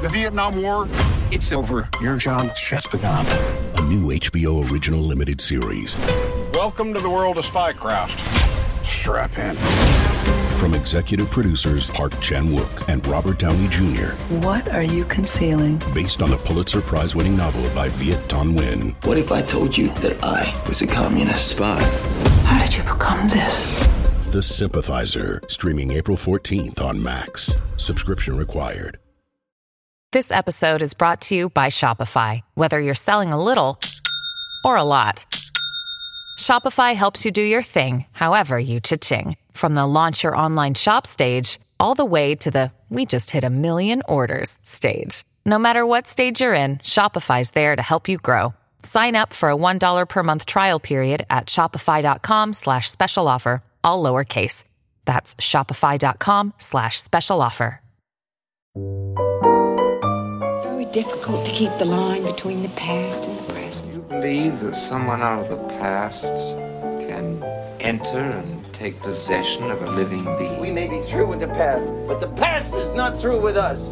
The Vietnam War, it's over. Your job's just begun. A new HBO original limited series. Welcome to the world of spycraft. Strap in. From executive producers Park Chan-wook and Robert Downey Jr. What are you concealing? Based on the Pulitzer Prize-winning novel by Viet Thanh Nguyen. What if I told you that I was a communist spy? How did you become this? The Sympathizer, streaming April 14th on Max. Subscription required. This episode is brought to you by Shopify. Whether you're selling a little or a lot, Shopify helps you do your thing, however you cha-ching. From the launch your online shop stage, all the way to the we just hit 1 million orders stage. No matter what stage you're in, Shopify's there to help you grow. Sign up for a $1 per month trial period at shopify.com/special offer, all lowercase. That's shopify.com/special offer. It's very difficult to keep the line between the past and the present. You believe that someone out of the past can enter and take possession of a living being? We may be through with the past, but the past is not through with us.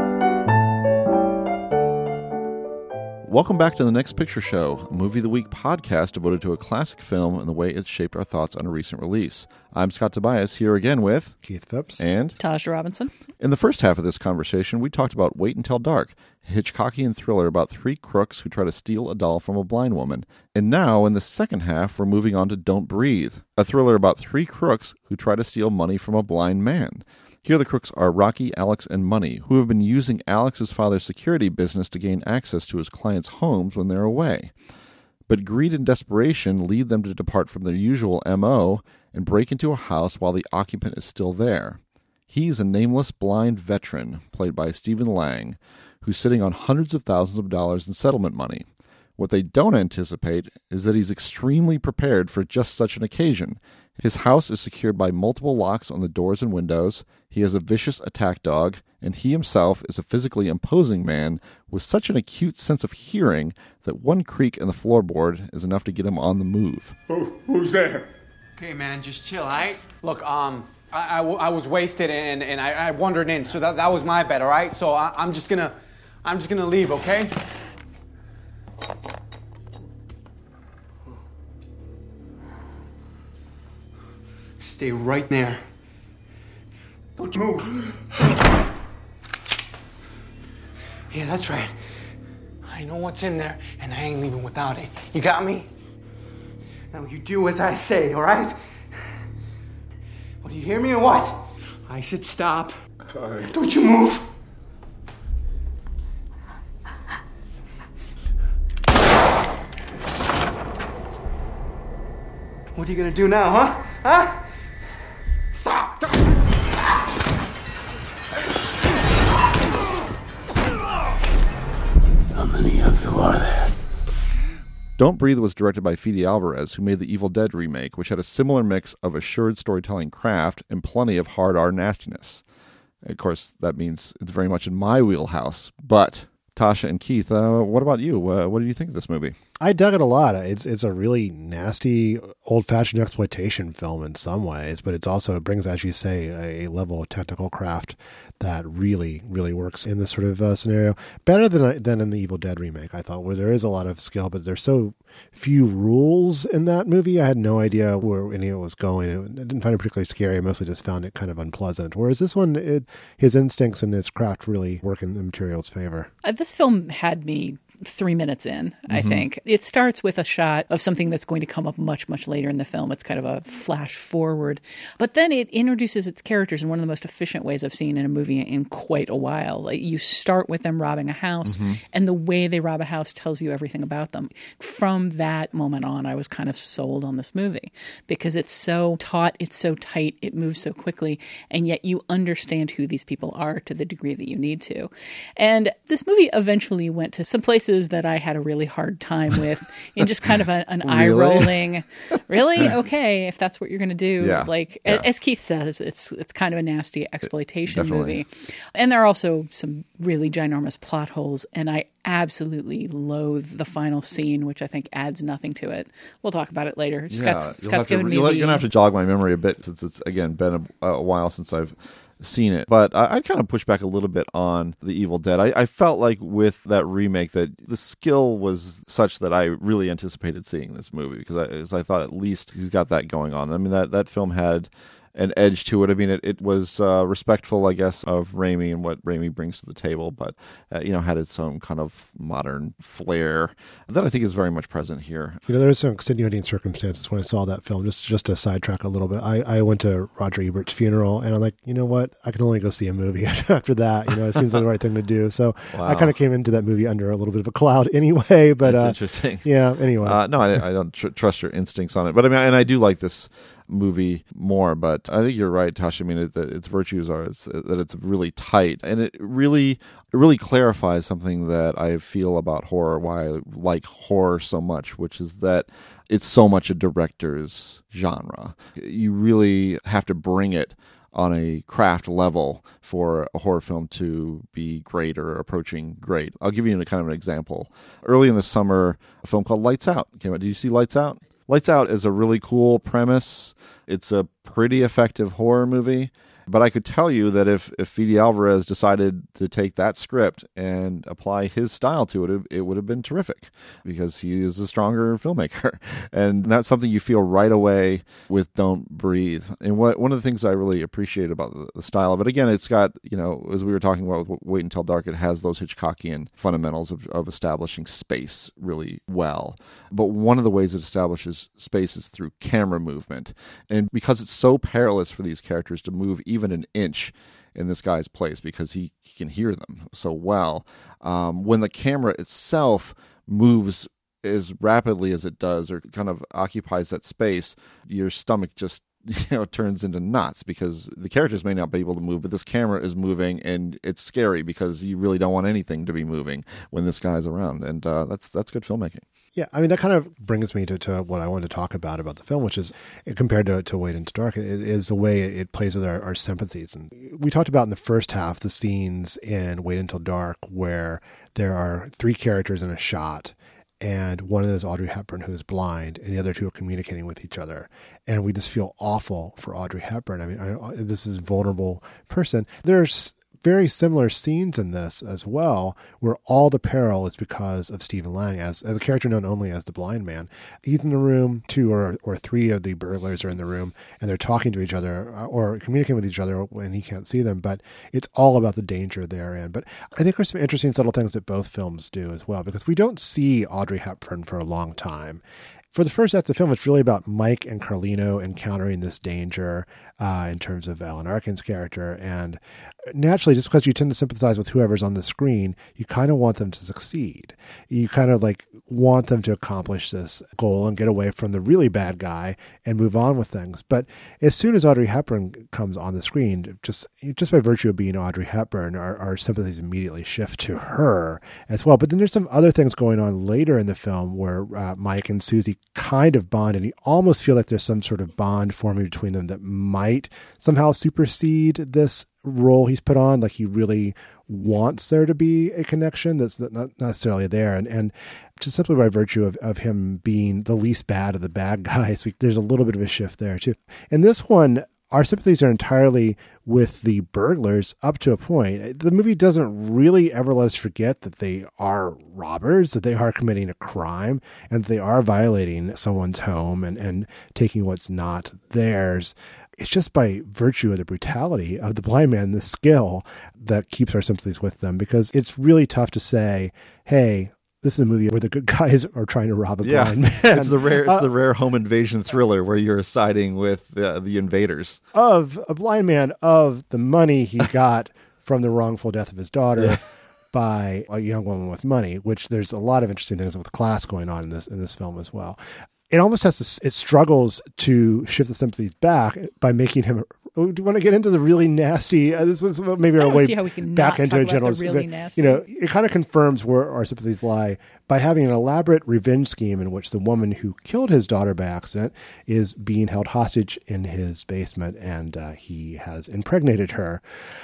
Welcome back to The Next Picture Show, a Movie of the Week podcast devoted to a classic film and the way it shaped our thoughts on a recent release. I'm Scott Tobias, here again with Keith Phipps and Tasha Robinson. In the first half of this conversation, we talked about Wait Until Dark, a Hitchcockian thriller about 3 crooks who try to steal a doll from a blind woman. And now, in the second half, we're moving on to Don't Breathe, a thriller about 3 crooks who try to steal money from a blind man. Here the crooks are Rocky, Alex, and Money, who have been using Alex's father's security business to gain access to his clients' homes when they're away. But greed and desperation lead them to depart from their usual M.O. and break into a house while the occupant is still there. He's a nameless blind veteran, played by Stephen Lang, who's sitting on hundreds of thousands of dollars in settlement money. What they don't anticipate is that he's extremely prepared for just such an occasion. His house is secured by multiple locks on the doors and windows, he has a vicious attack dog, and he himself is a physically imposing man with such an acute sense of hearing that one creak in the floorboard is enough to get him on the move. Who's there? Okay, man, just chill, all right? Look, I was wasted and I wandered in, so that was my bad, all right? So I'm just gonna leave, okay? Stay right there. Don't you move. Yeah, that's right. I know what's in there, and I ain't leaving without it. You got me? Now you do as I say, all right? Well, do you hear me or what? I said stop. All right. Don't you move. What are you gonna do now, huh? Huh? Stop! How many of you are there? Don't Breathe was directed by Fede Alvarez, who made the Evil Dead remake, which had a similar mix of assured storytelling craft and plenty of hard R nastiness. Of course, that means it's very much in my wheelhouse. But Tasha and Keith, what about you? What did you think of this movie? I dug it a lot. It's a really nasty, old-fashioned exploitation film in some ways, but it brings, as you say, a level of technical craft that really, really works in this sort of scenario. Better than in the Evil Dead remake, I thought, where there is a lot of skill, but there's so few rules in that movie. I had no idea where any of it was going. I didn't find it particularly scary. I mostly just found it kind of unpleasant. Whereas this one, his instincts and his craft really work in the material's favor. This film had me 3 minutes in, I think. It starts with a shot of something that's going to come up much, much later in the film. It's kind of a flash forward. But then it introduces its characters in one of the most efficient ways I've seen in a movie in quite a while. Like, you start with them robbing a house, and the way they rob a house tells you everything about them. From that moment on, I was kind of sold on this movie because it's so taut, it's so tight, it moves so quickly, and yet you understand who these people are to the degree that you need to. And this movie eventually went to some places that I had a really hard time with in just kind of an eye-rolling, really? Okay, if that's what you're going to do. Yeah. As Keith says, it's kind of a nasty exploitation movie. And there are also some really ginormous plot holes, and I absolutely loathe the final scene, which I think adds nothing to it. We'll talk about it later. Scott's giving me You're going to have to jog my memory a bit since it's, again, been a while since I've seen it. But I'd kind of push back a little bit on The Evil Dead. I felt like with that remake that the skill was such that I really anticipated seeing this movie because I thought at least he's got that going on. I mean, that film had an edge to it. I mean, it was respectful, I guess, of Raimi and what Raimi brings to the table, but had its own kind of modern flair that I think is very much present here. There were some extenuating circumstances when I saw that film. Just to sidetrack a little bit, I went to Roger Ebert's funeral, and I'm like, you know what? I can only go see a movie after that. It seems like the right thing to do. So wow. I kind of came into that movie under a little bit of a cloud anyway. But that's interesting. Yeah. Anyway, no, I don't trust your instincts on it, but I mean, and I do like this movie more, but I think you're right, Tasha. I mean, its virtues are that it's really tight, and it really clarifies something that I feel about horror, why I like horror so much, which is that it's so much a director's genre. You really have to bring it on a craft level for a horror film to be great or approaching great. I'll give you kind of an example. Early in the summer, a film called Lights Out came out. Did you see Lights Out? Lights Out is a really cool premise. It's a pretty effective horror movie. But I could tell you that if Fede Alvarez decided to take that script and apply his style to it, it would have been terrific because he is a stronger filmmaker. And that's something you feel right away with Don't Breathe. And one of the things I really appreciate about the style of it, again, it's got, as we were talking about with Wait Until Dark, it has those Hitchcockian fundamentals of establishing space really well. But one of the ways it establishes space is through camera movement. And because it's so perilous for these characters to move even an inch in this guy's place because he can hear them so well. When the camera itself moves as rapidly as it does or kind of occupies that space, your stomach just turns into knots because the characters may not be able to move, but this camera is moving, and it's scary because you really don't want anything to be moving when this guy's around, and that's good filmmaking. Yeah, I mean, that kind of brings me to what I wanted to talk about the film, which is, compared to Wait Until Dark, it is the way it plays with our sympathies. And we talked about in the first half the scenes in Wait Until Dark where there are three characters in a shot, and one is Audrey Hepburn, who is blind, and the other two are communicating with each other. And we just feel awful for Audrey Hepburn. I mean, this is a vulnerable person. There's very similar scenes in this as well, where all the peril is because of Stephen Lang, as the character known only as the blind man. He's in the room, two or three of the burglars are in the room, and they're talking to each other or communicating with each other when he can't see them, but it's all about the danger they're in. But I think there's some interesting subtle things that both films do as well, because we don't see Audrey Hepburn for a long time. For the first act of the film, it's really about Mike and Carlino encountering this danger in terms of Alan Arkin's character. And naturally, just because you tend to sympathize with whoever's on the screen, you kind of want them to succeed. You kind of want them to accomplish this goal and get away from the really bad guy and move on with things. But as soon as Audrey Hepburn comes on the screen, just by virtue of being Audrey Hepburn, our sympathies immediately shift to her as well. But then there's some other things going on later in the film where Mike and Susie kind of bond, and you almost feel like there's some sort of bond forming between them that might somehow supersede this role he's put on. Like he really wants there to be a connection that's not necessarily there. And just simply by virtue of him being the least bad of the bad guys, there's a little bit of a shift there too. In this one, our sympathies are entirely with the burglars up to a point. The movie doesn't really ever let us forget that they are robbers, that they are committing a crime, and that they are violating someone's home and taking what's not theirs. It's just by virtue of the brutality of the blind man, the skill that keeps our sympathies with them, because it's really tough to say, hey, this is a movie where the good guys are trying to rob a blind man. It's the rare home invasion thriller where you're siding with the invaders. Of a blind man, of the money he got from the wrongful death of his daughter by a young woman with money, which there's a lot of interesting things with class going on in this film as well. It almost it struggles to shift the sympathies back by making him. Do you want to get into the really nasty? This was maybe our way back into a general. Really nasty. It kind of confirms where our sympathies lie by having an elaborate revenge scheme in which the woman who killed his daughter by accident is being held hostage in his basement, and he has impregnated her.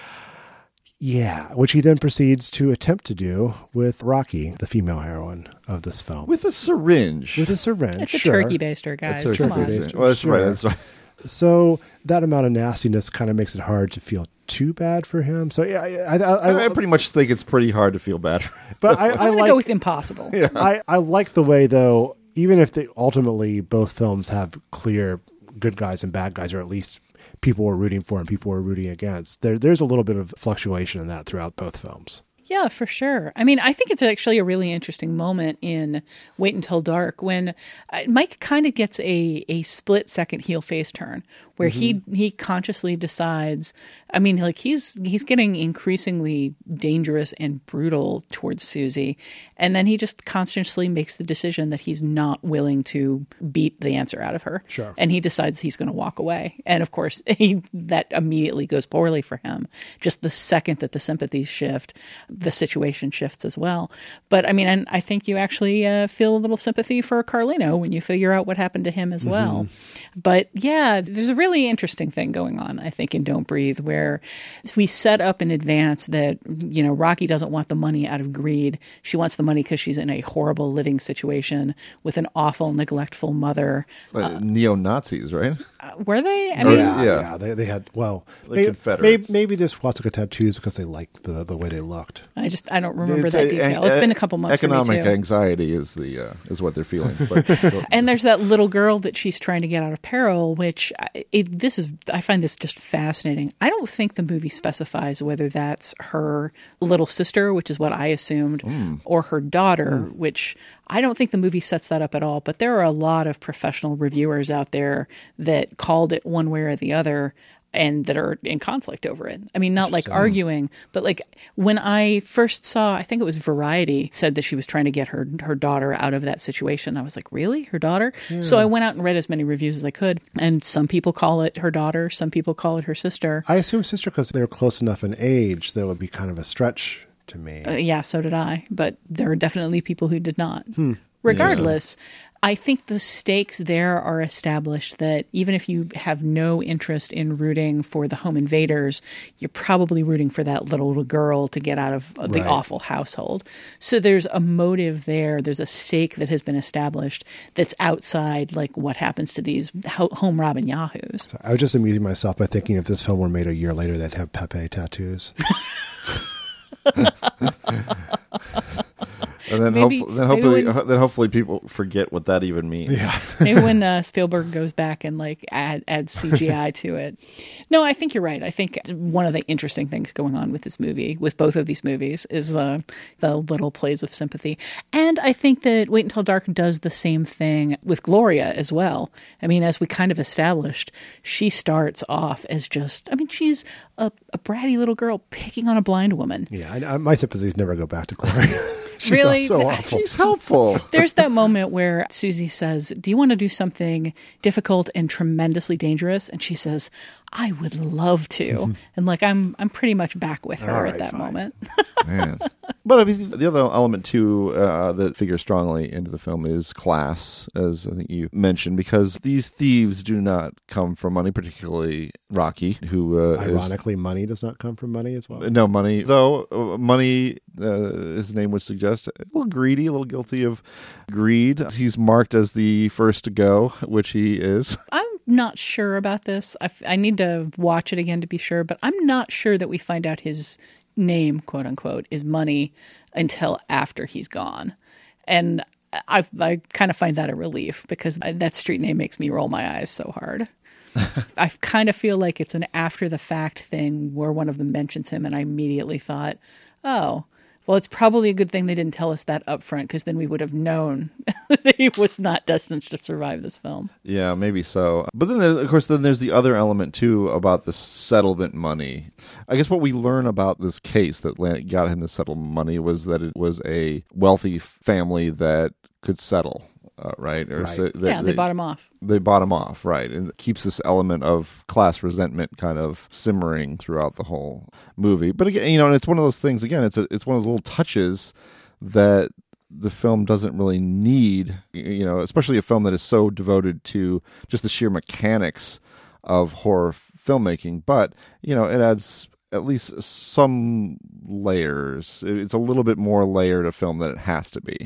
Yeah, which he then proceeds to attempt to do with Rocky, the female heroine of this film. With a syringe. With a syringe, It's a turkey baster, guys. Come on. Well, that's right. So that amount of nastiness kind of makes it hard to feel too bad for him. So yeah, I pretty much think it's pretty hard to feel bad for him. But I like go with impossible. Yeah. I like the way, though, even if they ultimately both films have clear good guys and bad guys, or at least people were rooting for and people were rooting against, there's a little bit of fluctuation in that throughout both films. Yeah, for sure. I mean, I think it's actually a really interesting moment in Wait Until Dark when Mike kind of gets a split-second heel-face turn where he consciously decides, I mean, like he's getting increasingly dangerous and brutal towards Susie, and then he just consciously makes the decision that he's not willing to beat the answer out of her. Sure. And he decides he's going to walk away. And of course, that immediately goes poorly for him. Just the second that the sympathies shift, the situation shifts as well. But I mean, and I think you actually feel a little sympathy for Carlino when you figure out what happened to him as well. But yeah, there's a really interesting thing going on, I think, in Don't Breathe, where we set up in advance that, you know, Rocky doesn't want the money out of greed. She wants the money because she's in a horrible living situation with an awful, neglectful mother. It's like neo-Nazis, right? Were they? I mean, yeah. They had, well, maybe this swastika tattoos because they liked the way they looked. I don't remember that detail. It's been a couple months for me, too. Economic anxiety is what they're feeling. And there's that little girl that she's trying to get out of peril, which I find this just fascinating. I don't think the movie specifies whether that's her little sister, which is what I assumed, or her daughter, which I don't think the movie sets that up at all. But there are a lot of professional reviewers out there that called it one way or the other, and that are in conflict over it. I mean, not like arguing, but like when I first saw, I think it was Variety said that she was trying to get her daughter out of that situation. I was like, really? Her daughter? Yeah. So I went out and read as many reviews as I could. And some people call it her daughter. Some people call it her sister. I assume sister because they were close enough in age that it would be kind of a stretch to me. Yeah, so did I. But there are definitely people who did not. Regardless, I think the stakes there are established that even if you have no interest in rooting for the home invaders, you're probably rooting for that little girl to get out of the awful household. So there's a motive there. There's a stake that has been established that's outside like what happens to these home robbing yahoos. So I was just amusing myself by thinking if this film were made a year later, they'd have Pepe tattoos. And then hopefully people forget what that even means. Yeah. Maybe when Spielberg goes back and like adds CGI to it. No, I think you're right. I think one of the interesting things going on with this movie, with both of these movies, is the little plays of sympathy. And I think that Wait Until Dark does the same thing with Gloria as well. I mean, as we kind of established, she starts off as she's a bratty little girl picking on a blind woman. Yeah, my sympathies never go back to Gloria. She's really? So awful. She's helpful. There's that moment where Susie says, do you want to do something difficult and tremendously dangerous? And she says, I would love to. And like, I'm pretty much back with her at that moment. Man. But I mean, the other element too that figures strongly into the film is class, as I think you mentioned, because these thieves do not come from money, particularly Rocky, who ironically, money does not come from money as well. No money, though. Money, his name would suggest, a little greedy, a little guilty of greed. He's marked as the first to go, which he is. I'm not sure about this. I need to watch it again to be sure, but I'm not sure that we find out his name, quote unquote, is Money until after he's gone. And I kind of find that a relief because that street name makes me roll my eyes so hard. I kind of feel like it's an after the fact thing where one of them mentions him and I immediately thought, oh, well, it's probably a good thing they didn't tell us that up front because then we would have known that he was not destined to survive this film. Yeah, maybe so. But then, there's the other element, too, about the settlement money. I guess what we learn about this case that got him the settlement money was that it was a wealthy family that could settle. Right? Or right. They bought him off. They bought him off, right. And it keeps this element of class resentment kind of simmering throughout the whole movie. But again, and it's one of those things, again, it's one of those little touches that the film doesn't really need, especially a film that is so devoted to just the sheer mechanics of horror filmmaking. But, it adds at least some layers. It's a little bit more layered a film than it has to be.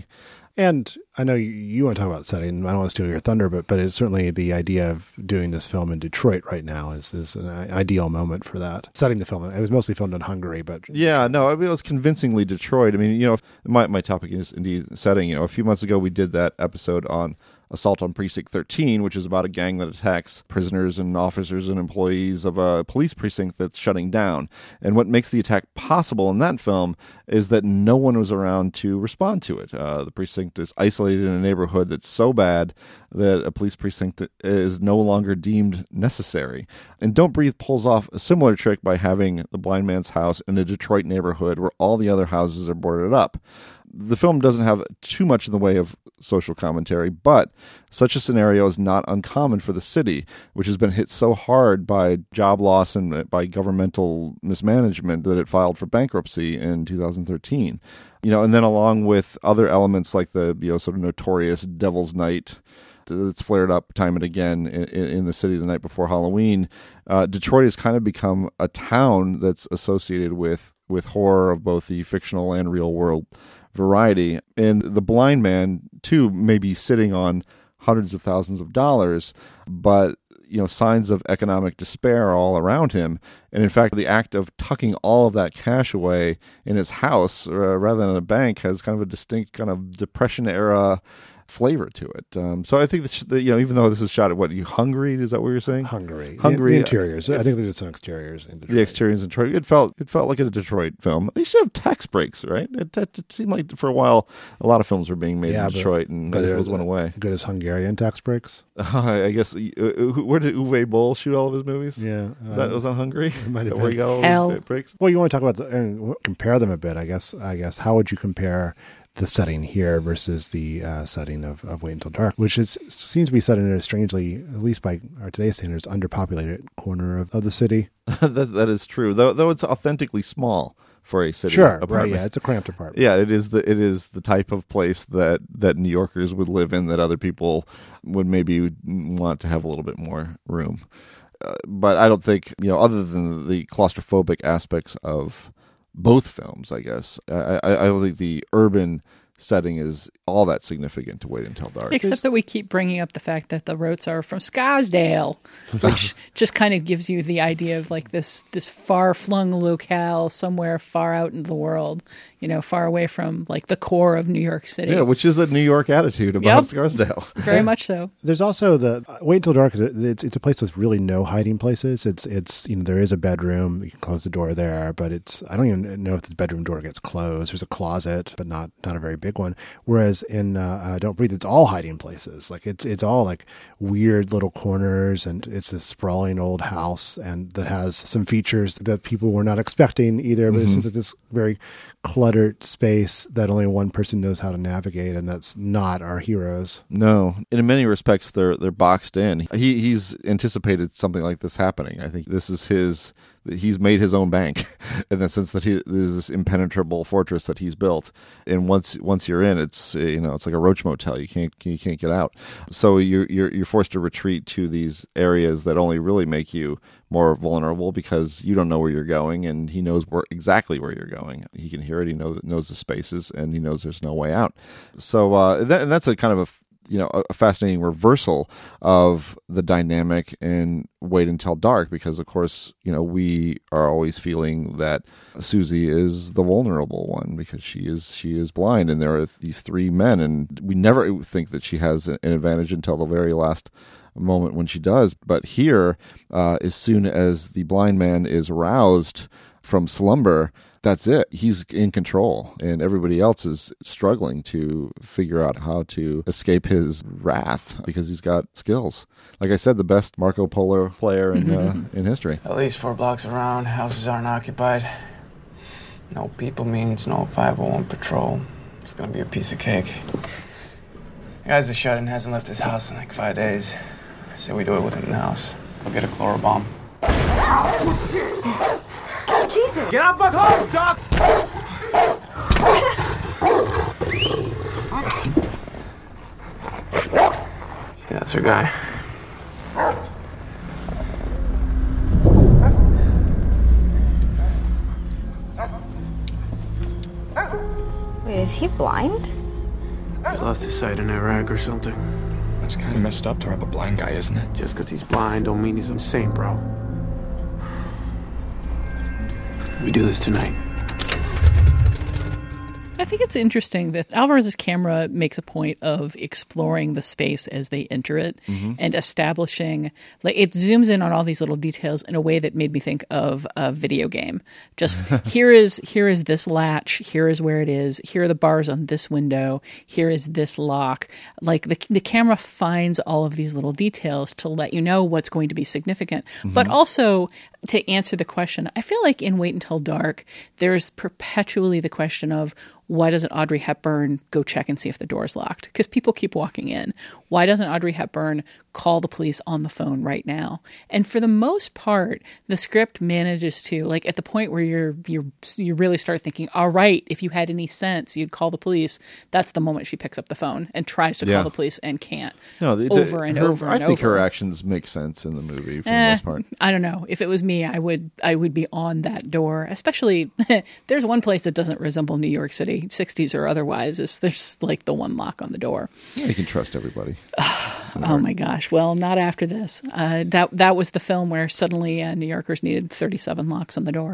And I know you want to talk about setting. I don't want to steal your thunder, but it's certainly the idea of doing this film in Detroit right now is an ideal moment for that. Setting the film. It was mostly filmed in Hungary, but... Yeah, no, it was convincingly Detroit. I mean, you know, my topic is indeed setting. You know, a few months ago we did that episode on Assault on Precinct 13, which is about a gang that attacks prisoners and officers and employees of a police precinct that's shutting down. And what makes the attack possible in that film is that no one was around to respond to it. The precinct is isolated in a neighborhood that's so bad that a police precinct is no longer deemed necessary. And Don't Breathe pulls off a similar trick by having the blind man's house in a Detroit neighborhood where all the other houses are boarded up. The film doesn't have too much in the way of social commentary, but such a scenario is not uncommon for the city, which has been hit so hard by job loss and by governmental mismanagement that it filed for bankruptcy in 2013. You know, and then along with other elements like the, you know, sort of notorious Devil's Night that's flared up time and again in the city the night before Halloween, Detroit has kind of become a town that's associated with horror of both the fictional and real world variety. And the blind man too may be sitting on hundreds of thousands of dollars, but you know, signs of economic despair all around him. And in fact, the act of tucking all of that cash away in his house rather than in a bank has kind of a distinct kind of Depression era flavor to it. So I think that, you know, even though this is shot at Hungary, is that what you're saying? Hungary. The interiors. I think they did some exteriors in Detroit. The exteriors in Detroit. It felt like a Detroit film. They should have tax breaks, right? It seemed like for a while a lot of films were being made in Detroit, and those went away. Good as Hungarian tax breaks. I guess. Where did Uwe Boll shoot all of his movies? Yeah, was that Hungary? Might have where he got all those breaks. Well, you want to talk about and compare them a bit. I guess. How would you compare the setting here versus the setting of Wait Until Dark, which seems to be set in a strangely, at least by our today's standards, underpopulated corner of the city. that is true, though it's authentically small for a city apartment. Right, yeah, it's a cramped apartment. Yeah, it is the type of place that New Yorkers would live in, that other people would maybe want to have a little bit more room. But I don't think, you know, other than the claustrophobic aspects of both films, I guess, I don't think the urban setting is all that significant to Wait Until Dark. Except that we keep bringing up the fact that the Roats are from Scarsdale, which just kind of gives you the idea of like this far-flung locale somewhere far out in the world, you know, far away from like the core of New York City. Yeah, which is a New York attitude about Scarsdale. Very much so. There's also the Wait Until Dark. It's a place with really no hiding places. It's you know, there is a bedroom. You can close the door there, but I don't even know if the bedroom door gets closed. There's a closet, but not a very big one. Whereas in Don't Breathe, it's all hiding places. Like it's all like weird little corners, and it's this sprawling old house, and that has some features that people were not expecting either. But it's this very cluttered space that only one person knows how to navigate, and that's not our heroes. No, and in many respects, they're boxed in. He's anticipated something like this happening. I think this is he's made his own bank in the sense that there's this impenetrable fortress that he's built, and once you're in, it's, you know, it's like a roach motel. You can't get out. So you're forced to retreat to these areas that only really make you more vulnerable because you don't know where you're going, and he knows exactly where you're going. He can hear it. He knows the spaces, and he knows there's no way out. So that's a kind of a fascinating reversal of the dynamic in Wait Until Dark, because of course, you know, we are always feeling that Susie is the vulnerable one because she is blind, and there are these three men, and we never think that she has an advantage until the very last moment when she does. But here, as soon as the blind man is roused from slumber, that's it. He's in control, and everybody else is struggling to figure out how to escape his wrath because he's got skills. Like I said, the best Marco Polo player in history. At least 4 blocks around, houses aren't occupied. No people means no 501 patrol. It's gonna be a piece of cake. The guy's the shut-in hasn't left his house in like 5 days. I say we do it with him in the house. I'll get a chlorobomb. Jesus! Get out my car, Doc! Yeah, that's her guy. Wait, is he blind? He's lost his sight in Iraq or something. That's kind of messed up to rob a blind guy, isn't it? Just because he's blind don't mean he's insane, bro. We do this tonight. I think it's interesting that Alvarez's camera makes a point of exploring the space as they enter it and establishing, like, it zooms in on all these little details in a way that made me think of a video game. Just here is this latch, here is where it is, here are the bars on this window, here is this lock. Like the camera finds all of these little details to let you know what's going to be significant, but also to answer the question. I feel like in Wait Until Dark, there's perpetually the question of, why doesn't Audrey Hepburn go check and see if the door is locked? Because people keep walking in. Why doesn't Audrey Hepburn call the police on the phone right now? And for the most part, the script manages to, like, at the point where you really start thinking, all right, if you had any sense, you'd call the police. That's the moment she picks up the phone and tries to call the police and can't. No, over and over. I think her actions make sense in the movie for the most part. I don't know. If it was me, I would be on that door. Especially, there's one place that doesn't resemble New York City, 60s or otherwise. There's like the one lock on the door. Yeah, you can trust everybody. Oh my gosh. Well, not after this. That was the film where suddenly New Yorkers needed 37 locks on the door.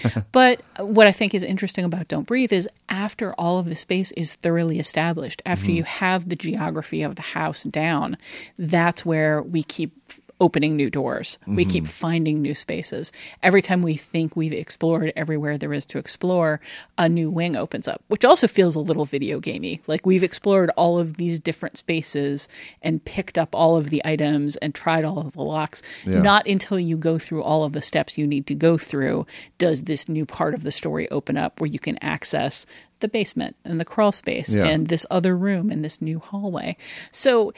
But what I think is interesting about Don't Breathe is after all of the space is thoroughly established, after you have the geography of the house down, that's where we keep opening new doors. We keep finding new spaces. Every time we think we've explored everywhere there is to explore, a new wing opens up, which also feels a little video gamey. Like we've explored all of these different spaces and picked up all of the items and tried all of the locks. Yeah. Not until you go through all of the steps you need to go through does this new part of the story open up where you can access the basement and the crawl space and this other room and this new hallway. So,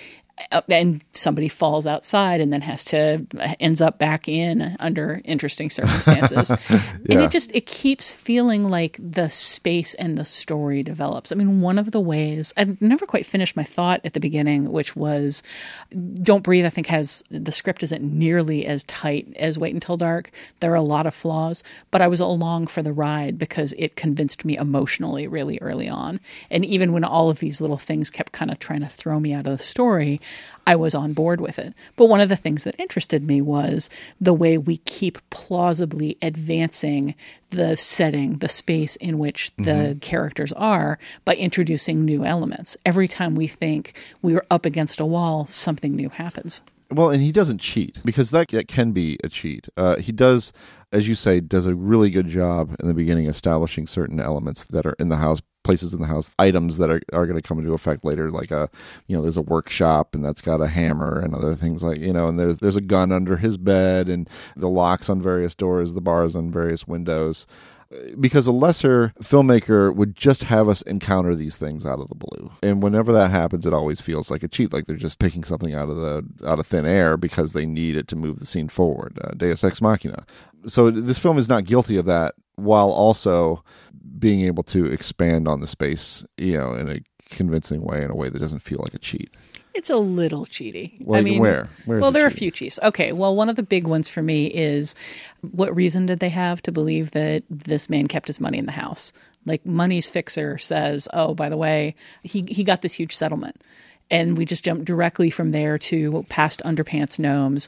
and somebody falls outside and then ends up back in under interesting circumstances. And it keeps feeling like the space and the story develops. I mean, one of the ways, I never quite finished my thought at the beginning, which was Don't Breathe, I think the script isn't nearly as tight as Wait Until Dark. There are a lot of flaws, but I was along for the ride because it convinced me emotionally really early on. And even when all of these little things kept kind of trying to throw me out of the story, I was on board with it. But one of the things that interested me was the way we keep plausibly advancing the setting, the space in which the characters are by introducing new elements. Every time we think we are up against a wall, something new happens. Well, and he doesn't cheat, because that can be a cheat. He does, as you say, does a really good job in the beginning establishing certain elements that are in the house, places in the house, items that are going to come into effect later, like there's a workshop and that's got a hammer and other things like, and there's a gun under his bed and the locks on various doors, the bars on various windows. Because a lesser filmmaker would just have us encounter these things out of the blue. And whenever that happens, it always feels like a cheat, like they're just picking something out of thin air because they need it to move the scene forward. Deus Ex Machina. So this film is not guilty of that, while also being able to expand on the space, in a convincing way, in a way that doesn't feel like a cheat. It's a little cheaty. Like, I mean, where? Well, there are a few cheats. Okay, well, one of the big ones for me is, what reason did they have to believe that this man kept his money in the house? Like, Money's fixer says, oh, by the way, he got this huge settlement. And we just jumped directly from there to past Underpants Gnomes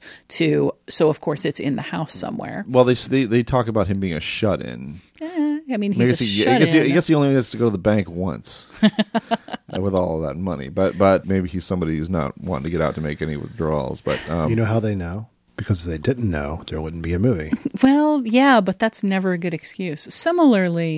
so of course it's in the house somewhere. Well, they talk about him being a shut-in. I mean, he's shut-in. I guess he only has to go to the bank once with all of that money. But maybe he's somebody who's not wanting to get out to make any withdrawals. But you know how they know? Because if they didn't know, there wouldn't be a movie. Well, yeah, but that's never a good excuse. Similarly,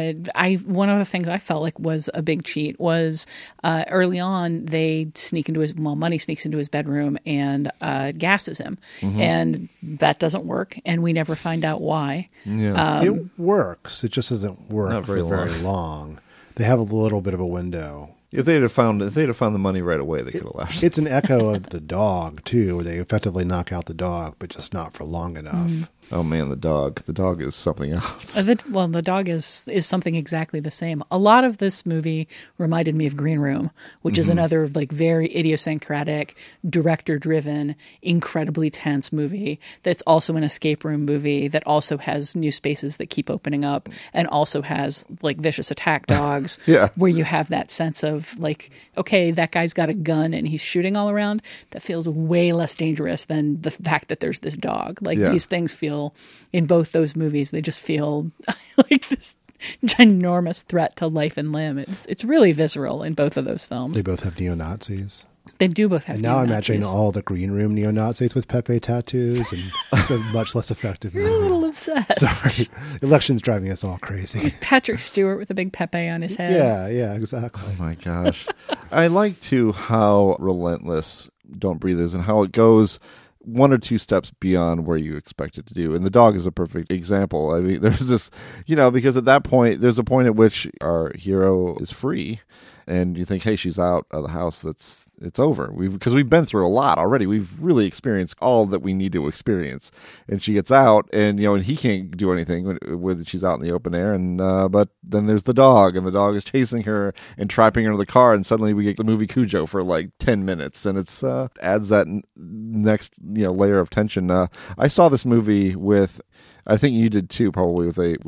one of the things I felt like was a big cheat was early on they Money sneaks into his bedroom and gasses him, and that doesn't work, and we never find out why. Yeah. It works. It just doesn't work for very long. They have a little bit of a window. If they'd have found the money right away, they could have left. It's an echo of the dog too, where they effectively knock out the dog, but just not for long enough. Oh man, the dog. The dog is something else. The dog is something exactly the same. A lot of this movie reminded me of Green Room, which is another like very idiosyncratic, director-driven, incredibly tense movie that's also an escape room movie that also has new spaces that keep opening up and also has like vicious attack dogs where you have that sense of like, okay, that guy's got a gun and he's shooting all around. That feels way less dangerous than the fact that there's this dog. Like these things feel, in both those movies, they just feel like this ginormous threat to life and limb. It's really visceral in both of those films. They both have neo-Nazis. They do both have neo-Nazis. And now I'm imagining all the Green Room neo-Nazis with Pepe tattoos, and it's a much less effective movie. You're a little obsessed. Sorry. Election's driving us all crazy. Patrick Stewart with a big Pepe on his head. Yeah, exactly. Oh my gosh. I like too how relentless Don't Breathe is and how it goes one or two steps beyond where you expect it to do. And the dog is a perfect example. I mean, there's this, because at that point, there's a point at which our hero is free and you think, hey, she's out of the house. It's over. Because we've been through a lot already. We've really experienced all that we need to experience. And she gets out and, and he can't do anything when she's out in the open air. And, but then there's the dog and the dog is chasing her and trapping her in the car. And suddenly we get the movie Cujo for like 10 minutes and it's, adds that next, layer of tension. I saw this movie with, I think you did too, probably with at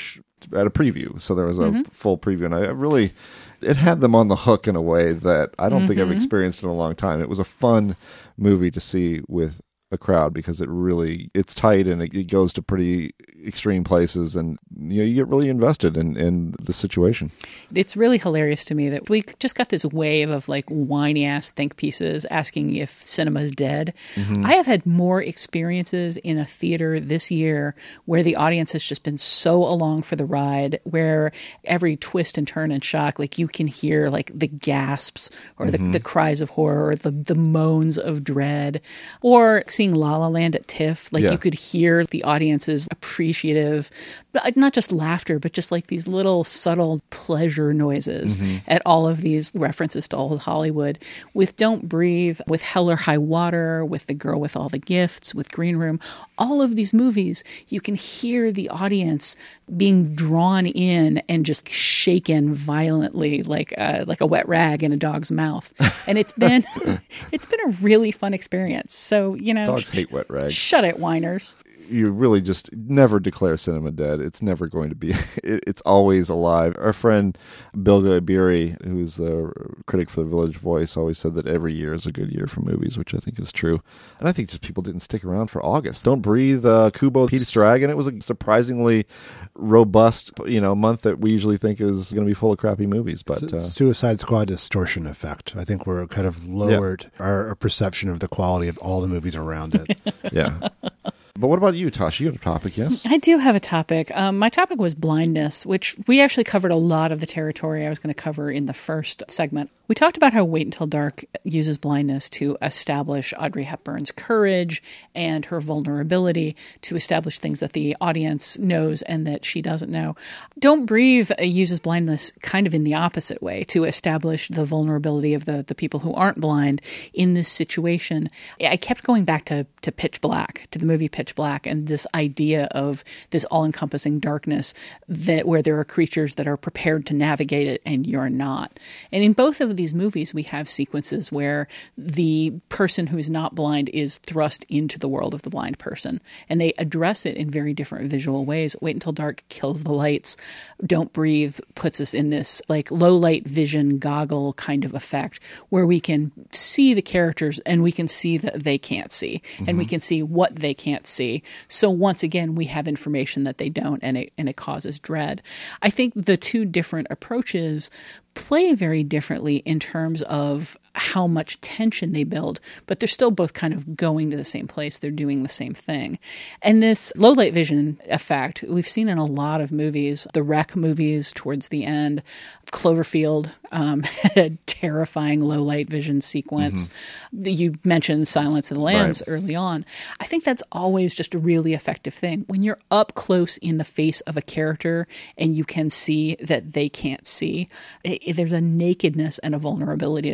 a preview. So there was a full preview and it had them on the hook in a way that I don't think I've experienced in a long time. It was a fun movie to see with a crowd because it's tight and it goes to pretty extreme places and you get really invested in the situation. It's really hilarious to me that we just got this wave of like whiny ass think pieces asking if cinema's dead. I have had more experiences in a theater this year where the audience has just been so along for the ride, where every twist and turn and shock, like you can hear like the gasps or the cries of horror or the moans of dread, or seeing La La Land at TIFF, like you could hear the audience's appreciative, not just laughter, but just like these little subtle pleasure noises at all of these references to old Hollywood. With Don't Breathe, with Hell or High Water, with The Girl with All the Gifts, with Green Room, all of these movies, you can hear the audience being drawn in and just shaken violently like a wet rag in a dog's mouth. And it's been a really fun experience. So, dogs hate wet rags. Shut it, whiners. You really just never declare cinema dead. It's never going to be. It's always alive. Our friend Bilga Ibiri, who's the critic for the Village Voice, always said that every year is a good year for movies, which I think is true. And I think just people didn't stick around for August. Don't Breathe, Kubo, Pete's Dragon. It was a surprisingly robust, month that we usually think is going to be full of crappy movies. But Suicide Squad distortion effect. I think we're kind of lowered our perception of the quality of all the movies around it. Yeah. But what about you, Tasha? You have a topic, yes? I do have a topic. My topic was blindness, which we actually covered a lot of the territory I was going to cover in the first segment. We talked about how Wait Until Dark uses blindness to establish Audrey Hepburn's courage and her vulnerability, to establish things that the audience knows and that she doesn't know. Don't Breathe uses blindness kind of in the opposite way, to establish the vulnerability of the people who aren't blind in this situation. I kept going back to Pitch Black, to the movie Pitch Black, and this idea of this all-encompassing darkness where there are creatures that are prepared to navigate it and you're not. And in both of these movies, we have sequences where the person who is not blind is thrust into the world of the blind person, and they address it in very different visual ways. Wait Until Dark kills the lights. Don't Breathe puts us in this like low light vision goggle kind of effect where we can see the characters and we can see that they can't see, and we can see what they can't see. So once again, we have information that they don't, and it causes dread. I think the two different approaches play very differently in terms of how much tension they build, but they're still both kind of going to the same place. They're doing the same thing. And this low light vision effect, we've seen in a lot of movies, the Wreck movies towards the end. Cloverfield had a terrifying low light vision sequence. You mentioned Silence of the Lambs early on. I think that's always just a really effective thing. When you're up close in the face of a character and you can see that they can't see, there's a nakedness and a vulnerability to that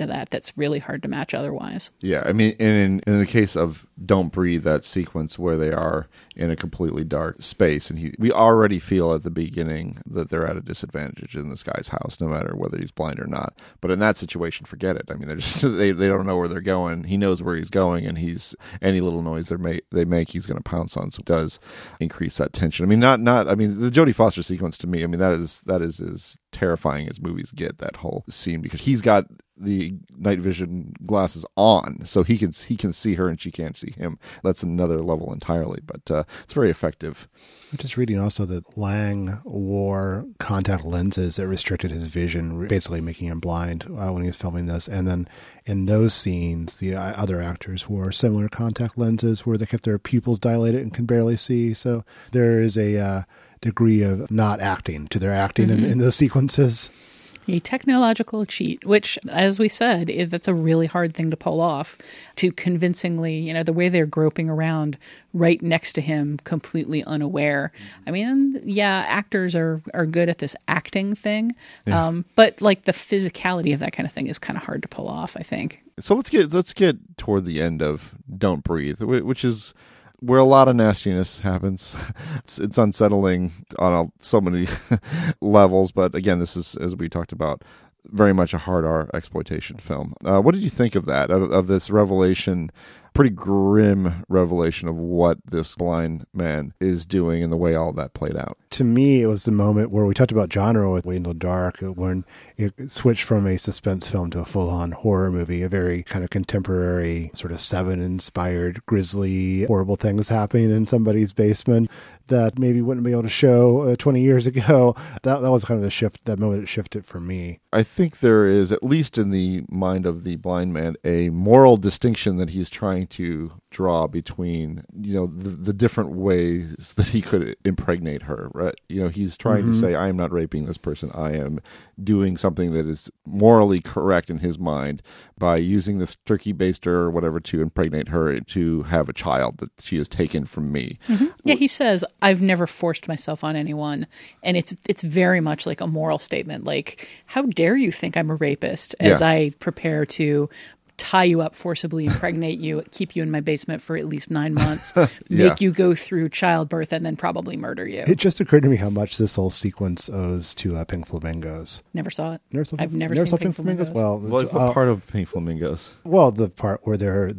it's really hard to match otherwise. Yeah, I mean, in the case of Don't Breathe, that sequence where they are in a completely dark space, and we already feel at the beginning that they're at a disadvantage in this guy's house, no matter whether he's blind or not. But in that situation, forget it. I mean, they're just they don't know where they're going. He knows where he's going, and any little noise they make, he's going to pounce on. So it does increase that tension. I mean, I mean, the Jodie Foster sequence to me, I mean, that is as terrifying as movies get, that whole scene, because he's got the night vision glasses on, so he can see her and she can't see him. That's another level entirely, but it's very effective. I'm just reading also that Lang wore contact lenses that restricted his vision, basically making him blind when he was filming this. And then in those scenes, the other actors wore similar contact lenses where they kept their pupils dilated and can barely see. So there is a degree of not acting to their acting in those sequences. A technological cheat, which, as we said, that's a really hard thing to pull off, to convincingly, the way they're groping around right next to him, completely unaware. I mean, yeah, actors are good at this acting thing, but like the physicality of that kind of thing is kind of hard to pull off, I think. So let's get toward the end of Don't Breathe, which is where a lot of nastiness happens. It's unsettling on so many levels, but again, this is, as we talked about, very much a hard R exploitation film. What did you think of that, of this revelation, pretty grim revelation of what this blind man is doing and the way all that played out? To me, it was the moment where we talked about genre with Wait Until Dark, when it switched from a suspense film to a full-on horror movie, a very kind of contemporary, sort of Seven-inspired, grisly, horrible things happening in somebody's basement that maybe wouldn't be able to show 20 years ago. That was kind of the shift, that moment it shifted for me. I think there is, at least in the mind of the blind man, a moral distinction that he's trying to draw between, the different ways that he could impregnate her, right? He's trying to say, I am not raping this person. I am doing something that is morally correct in his mind by using this turkey baster or whatever to impregnate her to have a child that she has taken from me. Yeah, he says, I've never forced myself on anyone. And it's very much like a moral statement. Like, how dare you think I'm a rapist as I prepare to tie you up, forcibly impregnate you, keep you in my basement for at least 9 months, make you go through childbirth, and then probably murder you. It just occurred to me how much this whole sequence owes to Pink Flamingos. Never saw it. I've never seen Pink Flamingos. Well, what part of Pink Flamingos? Well, the part where there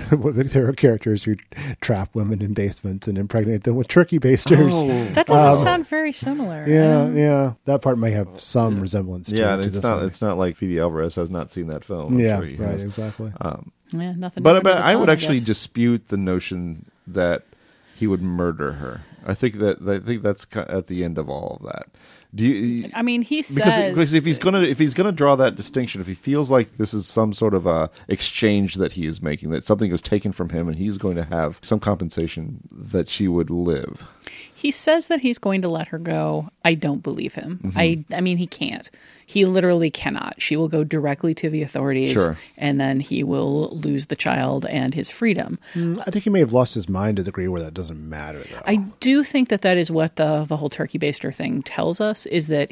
are characters who trap women in basements and impregnate them with turkey basters. Oh. That doesn't sound very similar. Yeah. That part may have some resemblance to and this it's not like Fede Alvarez has not seen that film. Right, exactly. Nothing. But I would actually dispute the notion that he would murder her. I think that's at the end of all of that. Do you? I mean, he says, because if he's gonna draw that distinction, if he feels like this is some sort of a exchange that he is making, that something was taken from him, and he's going to have some compensation that she would live. He says that he's going to let her go. I don't believe him. I mean, he can't. He literally cannot. She will go directly to the authorities, and then he will lose the child and his freedom. I think he may have lost his mind to the degree where that doesn't matter, though. I do think that is what the whole turkey baster thing tells us, is that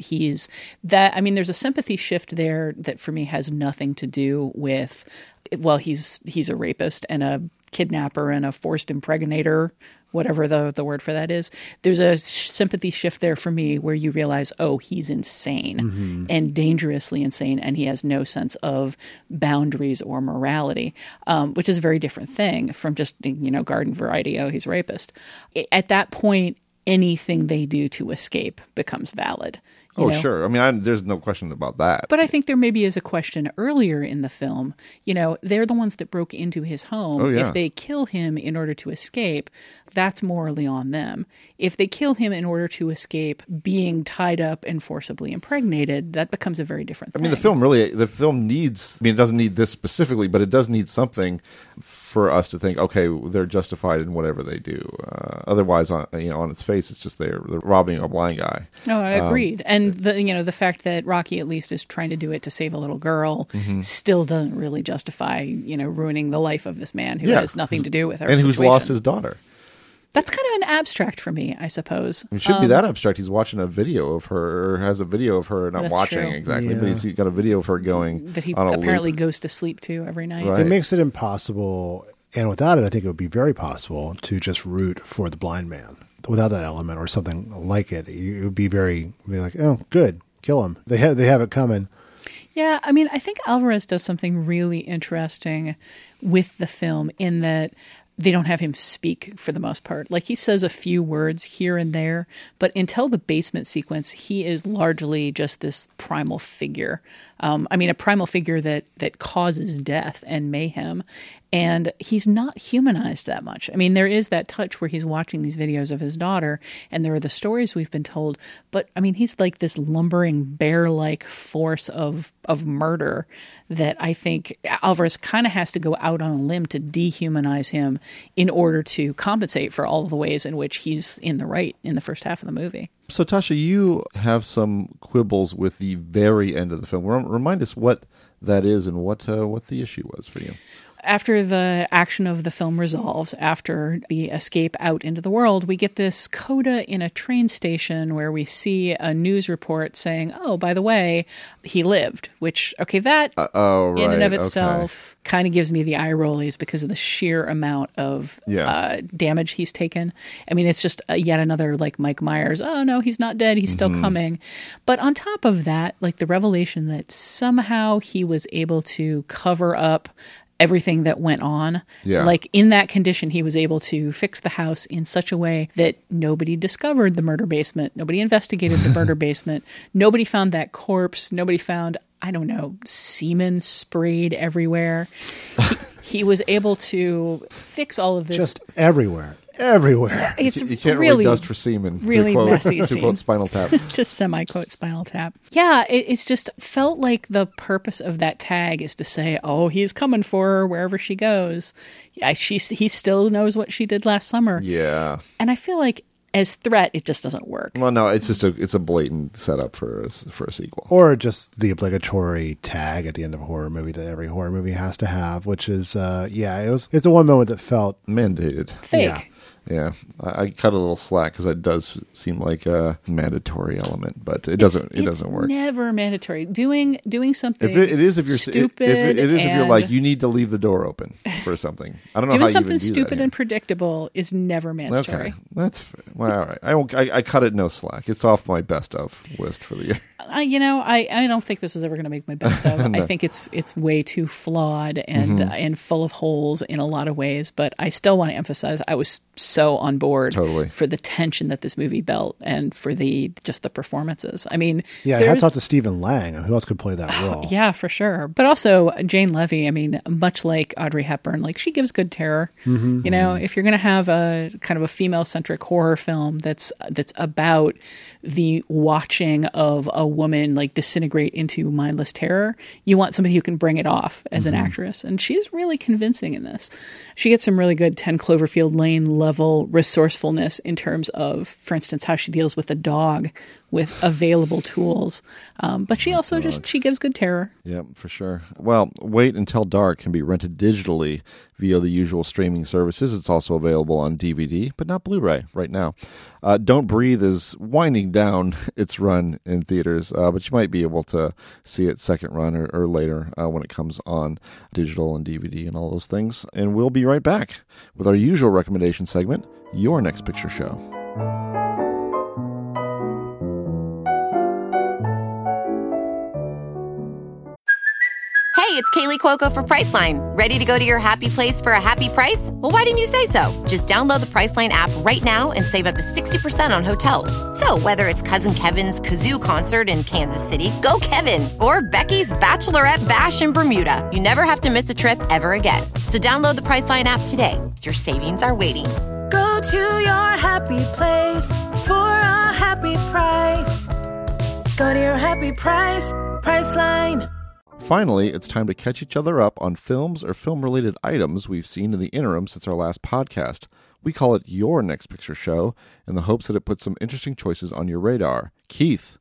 there's a sympathy shift there that for me has nothing to do with, well, he's a rapist and a kidnapper and a forced impregnator, whatever the word for that is. There's a sympathy shift there for me where you realize, oh, he's insane and dangerously insane, and he has no sense of boundaries or morality, which is a very different thing from just, garden variety, oh, he's a rapist. At that point, anything they do to escape becomes valid. Sure. I mean, there's no question about that. But I think there maybe is a question earlier in the film. They're the ones that broke into his home. Oh, yeah. If they kill him in order to escape, that's morally on them. If they kill him in order to escape being tied up and forcibly impregnated, that becomes a very different thing. I mean, the film needs, it doesn't need this specifically, but it does need something for us to think, okay, they're justified in whatever they do. Otherwise, on its face, it's just they're robbing a blind guy. Oh, I agreed. And the fact that Rocky at least is trying to do it to save a little girl still doesn't really justify, ruining the life of this man who has nothing to do with her and situation. Who's lost his daughter. That's kind of an abstract for me, I suppose. It shouldn't be that abstract. He's watching a video of her, or has a video of her, not watching true. exactly, but he's got a video of her going that he on a apparently loop. goes to sleep to every night. Right. It makes it impossible, and without it, I think it would be very possible to just root for the blind man. Without that element or something like it, it would be very like, oh, good, kill him. They have it coming. Yeah, I mean, I think Alvarez does something really interesting with the film in that they don't have him speak for the most part. Like, he says a few words here and there, but until the basement sequence, he is largely just this primal figure. A primal figure that causes death and mayhem. And he's not humanized that much. I mean, there is that touch where he's watching these videos of his daughter, and there are the stories we've been told. But, I mean, he's like this lumbering, bear-like force of murder that I think Alvarez kind of has to go out on a limb to dehumanize him in order to compensate for all of the ways in which he's in the right in the first half of the movie. So, Tasha, you have some quibbles with the very end of the film. Remind us what that is and what the issue was for you. After the action of the film resolves, after the escape out into the world, we get this coda in a train station where we see a news report saying, oh, by the way, he lived, which, okay, that in and of itself kind of gives me the eye rollies because of the sheer amount of damage he's taken. I mean, it's just yet another, like, Mike Myers, oh, no, he's not dead, he's still coming. But on top of that, like, the revelation that somehow he was able to cover up everything that went on. Yeah. Like, in that condition, he was able to fix the house in such a way that nobody discovered the murder basement. Nobody investigated the murder basement. Nobody found that corpse. Nobody found, I don't know, semen sprayed everywhere. He was able to fix all of this. Just everywhere. Everywhere. It's you can't really dust for semen. Really messy to scene. quote Spinal Tap. To semi-quote Spinal Tap. Yeah, it's just felt like the purpose of that tag is to say, oh, he's coming for her wherever she goes. He still knows what she did last summer. Yeah. And I feel like as threat, it just doesn't work. Well, no, it's just a blatant setup for a sequel. Or just the obligatory tag at the end of a horror movie that every horror movie has to have, which is, it's a one moment that felt mandated. Fake. Yeah, I cut a little slack because it does seem like a mandatory element, but it doesn't work. Never mandatory. Doing something. If you're stupid, if you're like, you need to leave the door open for something. I don't know how you even do that. Doing something stupid and predictable is never mandatory. Okay, that's well, all right. I cut it no slack. It's off my best of list for the year. I don't think this was ever going to make my best of. No. I think it's way too flawed and full of holes in a lot of ways. But I still want to emphasize I was so on board for the tension that this movie built and for the performances. I mean, hats off to Stephen Lang. Who else could play that role? Yeah, for sure. But also Jane Levy. I mean, much like Audrey Hepburn, like, she gives good terror. You know, if you're going to have a kind of a female-centric horror film that's about the watching of a woman like disintegrate into mindless terror, you want somebody who can bring it off as an actress. And she's really convincing in this. She gets some really good 10 Cloverfield Lane level resourcefulness in terms of, for instance, how she deals with a dog with available tools. But she also she gives good terror. Yep, for sure. Well, Wait Until Dark can be rented digitally via the usual streaming services. It's also available on DVD, but not Blu-ray right now. Don't Breathe is winding down its run in theaters, but you might be able to see it second run or later when it comes on digital and DVD and all those things. And we'll be right back with our usual recommendation segment, Your Next Picture Show. Hey, it's Kaylee Cuoco for Priceline. Ready to go to your happy place for a happy price? Well, why didn't you say so? Just download the Priceline app right now and save up to 60% on hotels. So whether it's Cousin Kevin's Kazoo Concert in Kansas City, go Kevin, or Becky's Bachelorette Bash in Bermuda, you never have to miss a trip ever again. So download the Priceline app today. Your savings are waiting. Go to your happy place for a happy price. Go to your happy price, Priceline. Finally, it's time to catch each other up on films or film-related items we've seen in the interim since our last podcast. We call it Your Next Picture Show in the hopes that it puts some interesting choices on your radar. Keith,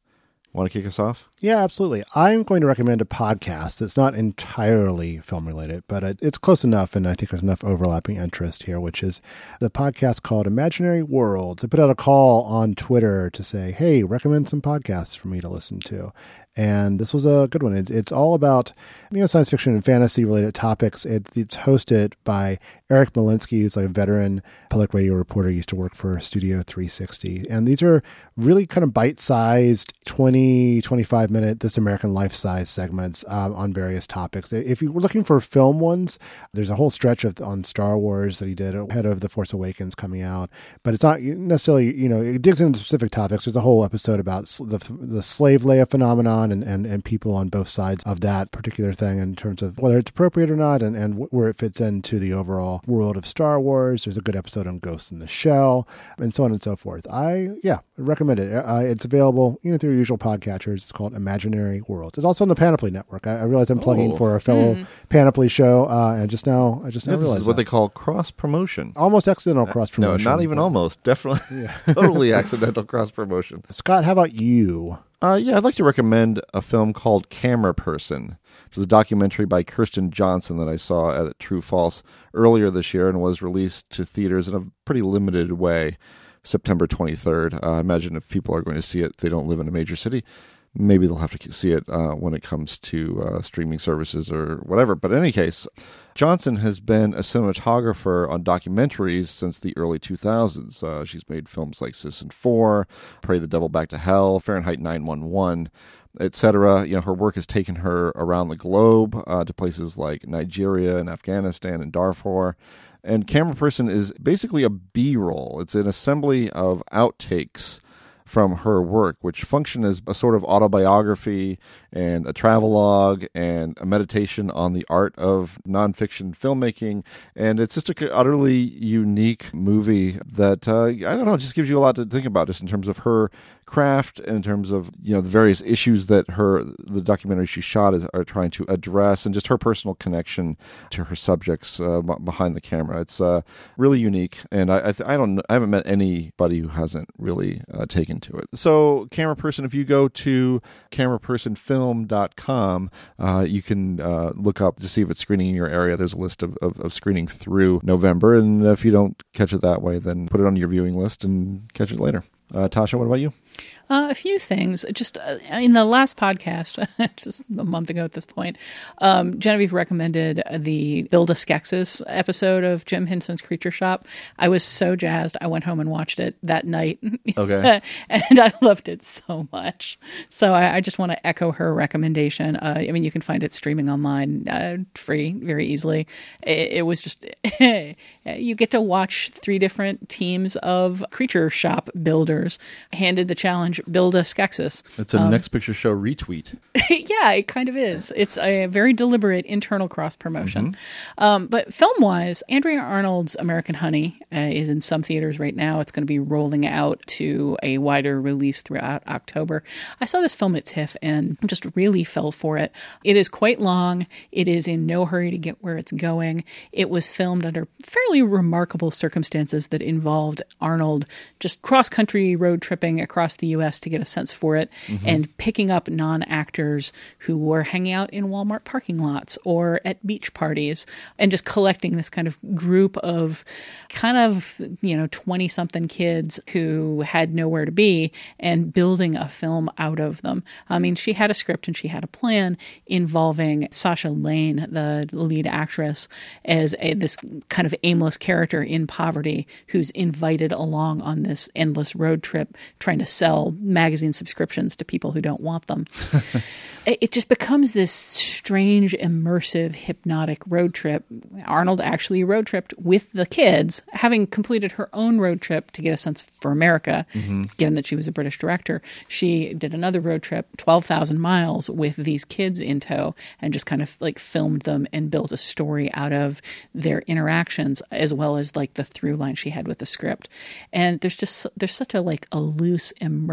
Want to kick us off? Yeah, absolutely. I'm going to recommend a podcast that's not entirely film related, but it's close enough, and I think there's enough overlapping interest here, which is the podcast called Imaginary Worlds. I put out a call on Twitter to say, hey, recommend some podcasts for me to listen to. And this was a good one. It's all about science fiction and fantasy related topics. It's hosted by Eric Malinsky, who's like a veteran public radio reporter, used to work for Studio 360. And these are really kind of bite-sized 20, 25-minute This American Life-size segments on various topics. If you're looking for film ones, there's a whole stretch on Star Wars that he did ahead of The Force Awakens coming out. But it's not necessarily, it digs into specific topics. There's a whole episode about the slave Leia phenomenon and people on both sides of that particular thing in terms of whether it's appropriate or not and where it fits into the overall world of Star Wars. There's a good episode on Ghost in the Shell and so on and so forth. I recommend it. It's available through your usual podcatchers. It's called Imaginary Worlds. It's also on the Panoply Network. I realize I'm plugging for a fellow Panoply show, and I just now realized this is what they call cross promotion. Almost accidental cross promotion. No, not even almost. Definitely, totally accidental cross promotion. Scott, how about you? I'd like to recommend a film called Camera Person, which is a documentary by Kirsten Johnson that I saw at True False earlier this year and was released to theaters in a pretty limited way, September 23rd. I imagine if people are going to see it, they don't live in a major city. Maybe they'll have to see it when it comes to streaming services or whatever. But in any case, Johnson has been a cinematographer on documentaries since the early 2000s. She's made films like Citizen 4, Pray the Devil Back to Hell, Fahrenheit 9/11, etc. Her work has taken her around the globe to places like Nigeria and Afghanistan and Darfur. And Camera Person is basically a B-roll. It's an assembly of outtakes from her work, which function as a sort of autobiography and a travelogue and a meditation on the art of nonfiction filmmaking. And it's just an utterly unique movie that, just gives you a lot to think about just in terms of her craft and in terms of, the various issues that the documentary she shot are trying to address and just her personal connection to her subjects behind the camera. It's really unique. And I haven't met anybody who hasn't really taken to it. So Camera Person, if you go to camerapersonfilm.com, you can look up to see if it's screening in your area. There's a list of screenings through November. And if you don't catch it that way, then put it on your viewing list and catch it later. Tasha, what about you? A few things. Just in the last podcast, just a month ago at this point, Genevieve recommended the Build a Skeksis episode of Jim Henson's Creature Shop. I was so jazzed. I went home and watched it that night. Okay. And I loved it so much. So I just want to echo her recommendation. You can find it streaming online, free, very easily. It was just, you get to watch 3 different teams of Creature Shop builders handed the challenge, Build a Skeksis. It's a Next Picture Show retweet. Yeah, it kind of is. It's a very deliberate internal cross-promotion. Mm-hmm. But film-wise, Andrea Arnold's American Honey is in some theaters right now. It's going to be rolling out to a wider release throughout October. I saw this film at TIFF and just really fell for it. It is quite long. It is in no hurry to get where it's going. It was filmed under fairly remarkable circumstances that involved Arnold just cross-country road tripping across the U.S. to get a sense for it, and picking up non-actors who were hanging out in Walmart parking lots or at beach parties and just collecting this kind of group of 20-something kids who had nowhere to be and building a film out of them. I mean, she had a script and she had a plan involving Sasha Lane, the lead actress, as this kind of aimless character in poverty who's invited along on this endless road trip trying to sell magazine subscriptions to people who don't want them. It just becomes this strange, immersive, hypnotic road trip. Arnold actually road tripped with the kids, having completed her own road trip to get a sense for America, given that she was a British director. She did another road trip, 12,000 miles, with these kids in tow and just kind of filmed them and built a story out of their interactions, as well as the through line she had with the script. And there's such a loose, immersive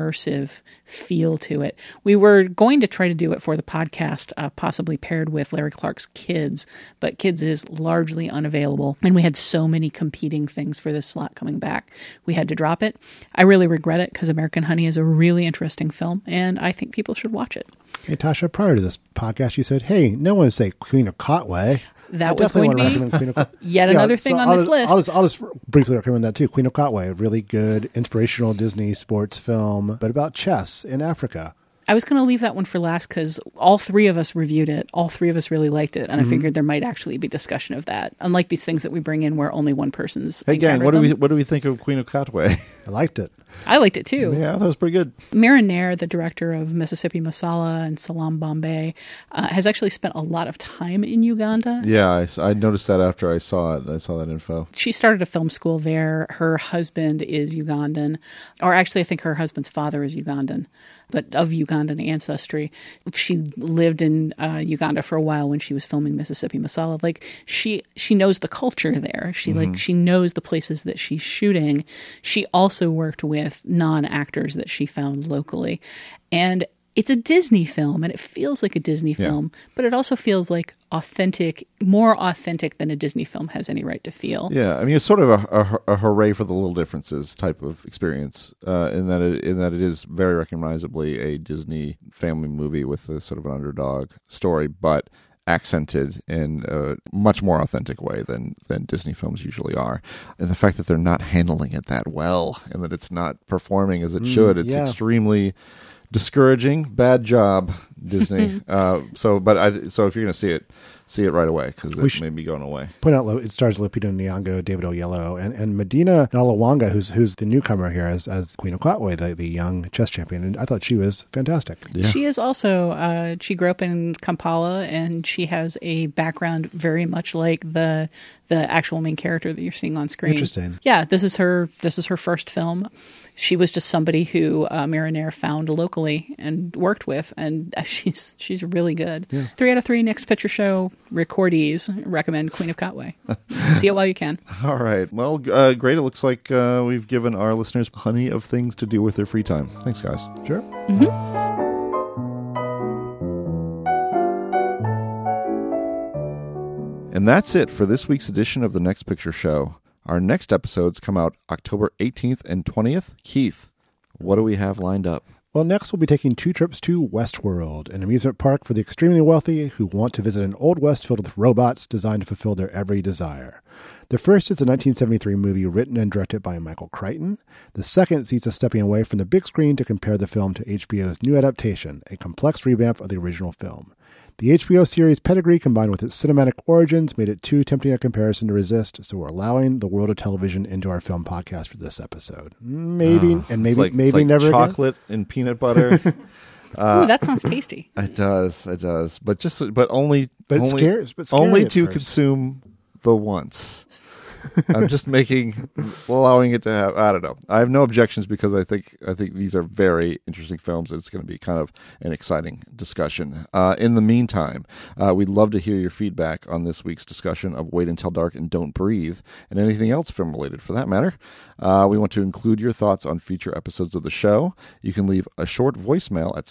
immersive feel to it. We were going to try to do it for the podcast, possibly paired with Larry Clark's Kids, but Kids is largely unavailable, and we had so many competing things for this slot coming back. We had to drop it. I really regret it because American Honey is a really interesting film, and I think people should watch it. Hey, Tasha, prior to this podcast, you said, hey, no one say Queen of Kotway. That was going to be yet another thing on this list. I'll just briefly recommend that too. Queen of Kotway, a really good, inspirational Disney sports film, but about chess in Africa. I was going to leave that one for last because all three of us reviewed it. All three of us really liked it. And I figured there might actually be discussion of that. Unlike these things that we bring in where only one person's Hey, gang, what do we think of Queen of Kotway? I liked it. I liked it too. Yeah, that was pretty good. Mira Nair, the director of Mississippi Masala and Salam Bombay, has actually spent a lot of time in Uganda. Yeah, I noticed that after I saw it. I saw that info. She started a film school there. Her husband is Ugandan. Or actually, I think her husband's father is Ugandan, but of Ugandan ancestry. She lived in Uganda for a while when she was filming Mississippi Masala. Like she knows the culture there. She knows the places that she's shooting. She also worked with non-actors that she found locally. And it's a Disney film, and it feels like a Disney film, but it also feels like authentic, more authentic than a Disney film has any right to feel. Yeah, I mean, it's sort of a hooray for the little differences type of experience, in that it is very recognizably a Disney family movie with a sort of an underdog story, but accented in a much more authentic way than Disney films usually are. And the fact that they're not handling it that well and that it's not performing as it should, it's extremely discouraging. Bad job, Disney. So if you're going to see it right away, because it may be going away. Point out it stars Lupita Nyong'o, David Oyelowo, and Medina Nalawanga, who's the newcomer here as Queen of Kotway, the young chess champion. And I thought she was fantastic. Yeah. She is also, she grew up in Kampala, and she has a background very much like the actual main character that you're seeing on screen. Interesting. Yeah, this is her first film. She was just somebody who Mira Nair found locally and worked with, and she's really good. Yeah. 3 out of 3 Next Picture Show recordees recommend Queen of Kotway. See it while you can. All right. Well, great. It looks like we've given our listeners plenty of things to do with their free time. Thanks, guys. Sure. And that's it for this week's edition of the Next Picture Show. Our next episodes come out October 18th and 20th. Keith, what do we have lined up? Well, next we'll be taking 2 trips to Westworld, an amusement park for the extremely wealthy who want to visit an old West filled with robots designed to fulfill their every desire. The first is a 1973 movie written and directed by Michael Crichton. The second sees us stepping away from the big screen to compare the film to HBO's new adaptation, a complex revamp of the original film. The HBO series pedigree combined with its cinematic origins made it too tempting a comparison to resist, so we're allowing the world of television into our film podcast for this episode. Maybe never chocolate again. And peanut butter. Ooh, that sounds tasty. It does. But only scary only to first. Consume the once. I'm just allowing it to have. I don't know. I have no objections because I think these are very interesting films. It's going to be kind of an exciting discussion. In the meantime, we'd love to hear your feedback on this week's discussion of Wait Until Dark and Don't Breathe, and anything else film related for that matter. We want to include your thoughts on future episodes of the show. You can leave a short voicemail at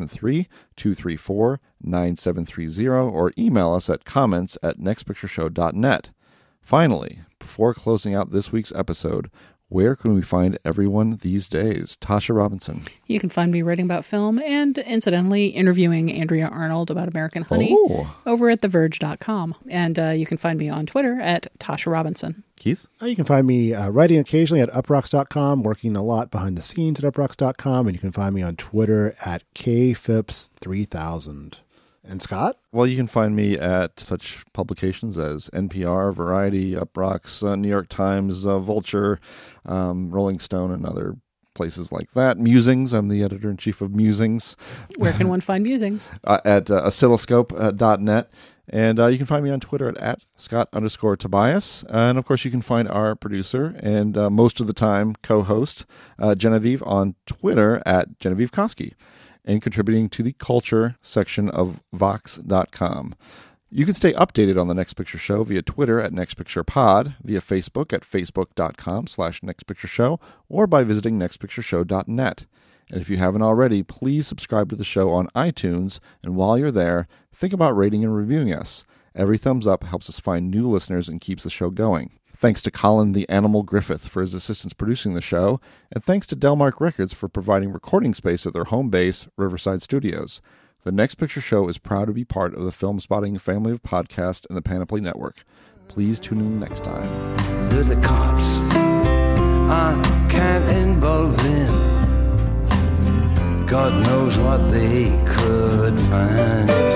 773-234-9730 or email us at comments@nextpictureshow.net. Finally, before closing out this week's episode, where can we find everyone these days? Tasha Robinson. You can find me writing about film and, incidentally, interviewing Andrea Arnold about American Honey over at TheVerge.com. And you can find me on Twitter at Tasha Robinson. Keith? You can find me writing occasionally at uprocks.com, working a lot behind the scenes at uprocks.com, and you can find me on Twitter at KPhipps3000. And Scott? Well, you can find me at such publications as NPR, Variety, Uprocks, New York Times, Vulture, Rolling Stone, and other places like that. Musings, I'm the editor-in-chief of Musings. Where can one find Musings? At oscilloscope.net. And you can find me on Twitter at Scott_Tobias. And, of course, you can find our producer and most of the time co-host, Genevieve, on Twitter at Genevieve Koski, and contributing to the culture section of Vox.com. You can stay updated on the Next Picture Show via Twitter at NextPicturePod, via Facebook at Facebook.com/NextPictureShow, or by visiting NextPictureShow.net. And if you haven't already, please subscribe to the show on iTunes, and while you're there, think about rating and reviewing us. Every thumbs up helps us find new listeners and keeps the show going. Thanks to Colin the Animal Griffith for his assistance producing the show, and thanks to Delmark Records for providing recording space at their home base, Riverside Studios. The Next Picture Show is proud to be part of the Film Spotting family of podcasts and the Panoply Network. Please tune in next time. They're the cops I can't involve in. God knows what they could find.